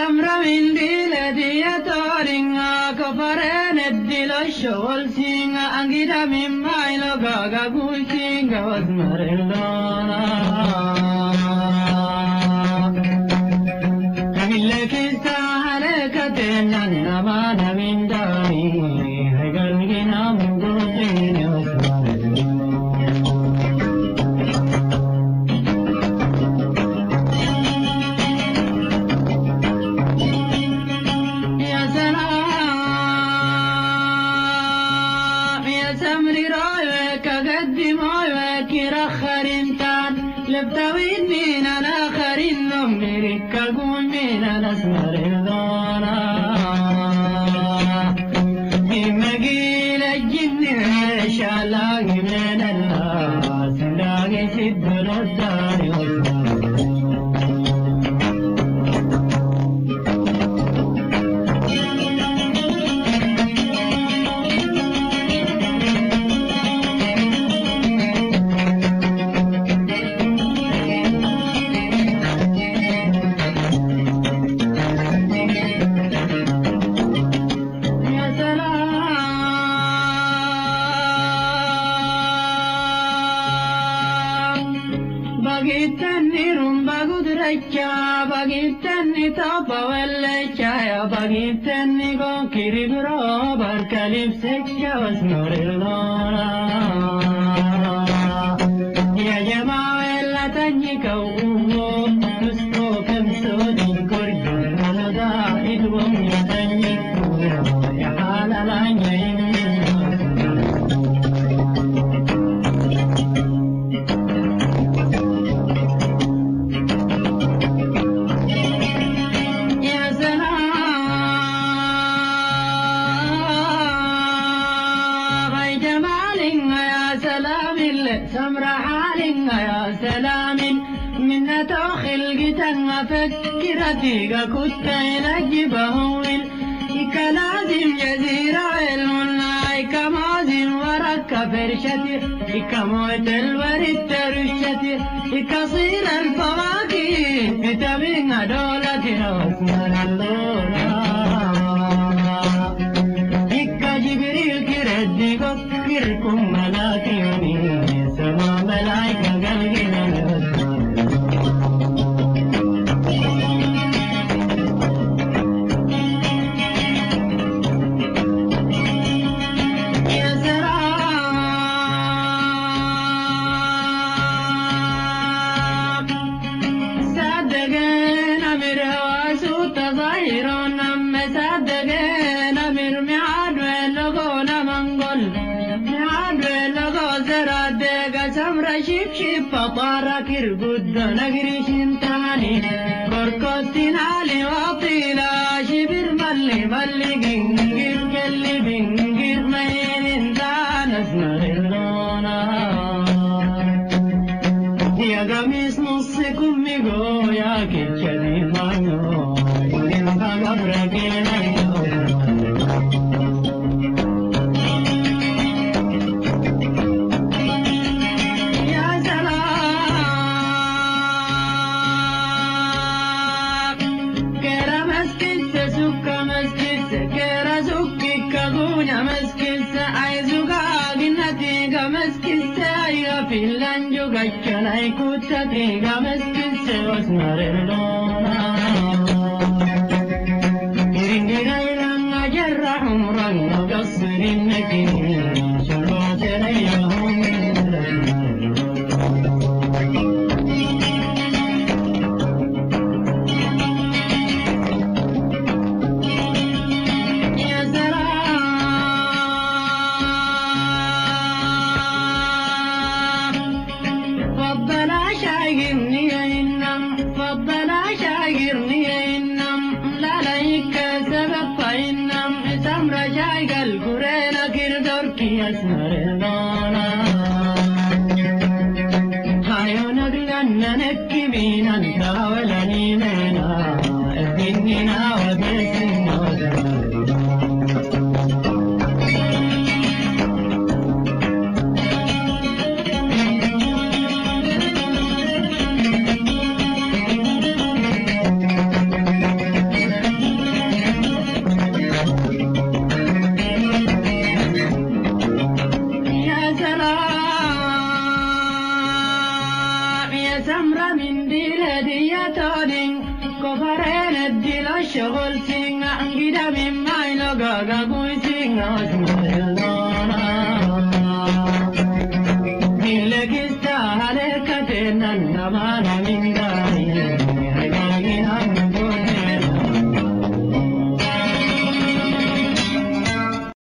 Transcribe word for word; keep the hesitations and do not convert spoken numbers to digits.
سمرة من بلدي تورينا كفرين الدلو شغل سينا أنجدا من مايلو غاغا بوشينا واسمر اللونا لك استعلك تنجنا ما من داري هجرنا من قلبي واسمر لبتوين من الآخر النمر كقول من الأسمر الضانا بمجيل الجن شالاق من الناس لاقي سد الدار Bagitani rumba gudracha, bagitani tapa velacha, bagitani con kiribro, barkalip secha vasnorilona. Ya llama vela tañica uvo, nuestro camso de cordio, nada idwom ya tañico, ya hala la ñaim. سمر حالنا يا سلام من تخلق تنفكرتي كنت نجبهول كلازم جزيرة علمنا كمازم ورك فرشتي كموت الورد ترشتي كصير الفواكه تبين دولة واسمر اللولا جبريل كردي كفركم ملاكيوني سما ملايكة قلقنا يا سلام صدقنا مرهواسو تظاهرون أما صدقنا مرمعاد ولغونا منقل معاد ولغو زرادق سمر شيب شيب فطارة كرقود نقريش انتاني كركوتين علي وطيلا شبر ملي ملي جنجر كلي بنجر مين انتان اسمر اللونا يا قميص نص كمي قو يا كتشدي مانو ينفع قبرك يا سلام كرا مسكت سكا مسكت كرا سكي كغونا مسكت عايزوكا قنتي مسكت يا في اللانجو قشنا يكوتتي مسكت واسمر اللونا يرنجي غيرنا جرح عمرنا قصر النكين شلوت ريهم يا سلام فضل عشاقني إنم فضل عشاقني نازم